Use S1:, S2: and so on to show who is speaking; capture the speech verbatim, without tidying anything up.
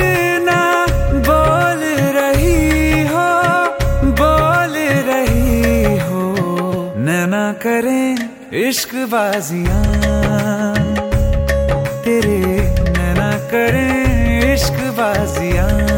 S1: ना बोल रही हो, बोल रही हो, नैना करें इश्क बाजियां, तेरे नैना करें इश्क बाजियां।